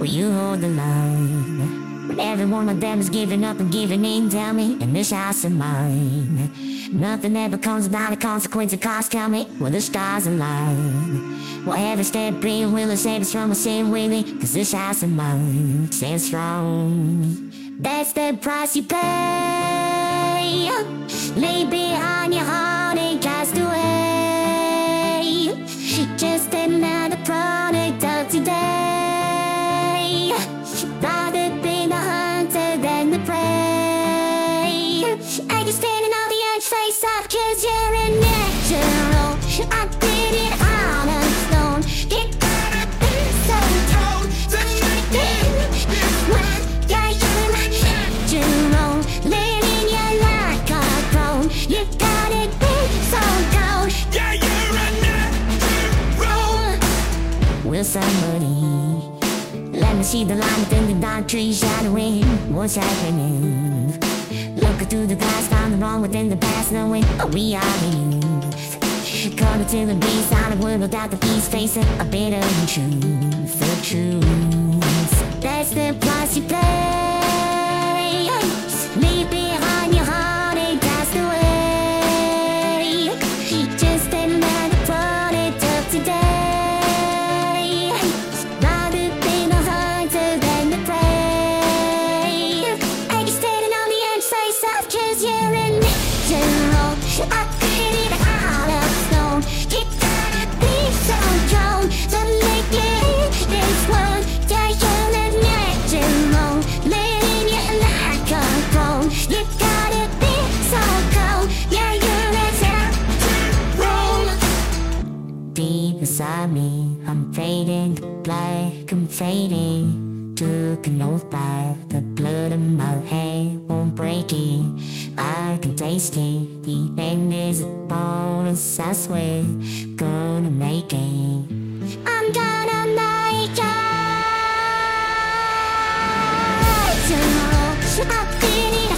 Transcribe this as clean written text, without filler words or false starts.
Will you hold the line? When every one of them is giving up and giving in, tell me, in this house of mine, nothing ever comes without a consequence of cost. Tell me, will the stars align? Will every step bring, will it save us from a sin, really? Cause this house of mine stands strong. That's the price you pay. Leave behind your heart and cast away. Just another product of today. Rather be the hunter than the prey. I just stand in all the edge face up, cause you're a natural. I did it all alone. Get caught up in so cold. Tonight this one, yeah, you're a natural. Living your life all grown. You got it so cold. Yeah, you're a natural. Will somebody let me see the light within the dark trees shadowing? What's happening? Looking through the glass, found the wrong within the past, knowing we are in. Coming to the beast out of world without the peace, facing a bit of the truth, the truth. That's the price you pay. Leave behind your heart and cast away. Just another product of today. Cause you're a natural. I did it all alone. You gotta be so strong to make it this world. Yeah, you're a natural. Living your life control. You gotta be so cold. Yeah, you're a natural. Deep inside me, I'm fading to black, I'm fading. Took an oath by the blood in my hand won't break it. I can taste it. The end is a bonus, I swear. Gonna make it. I'm gonna make it. I did it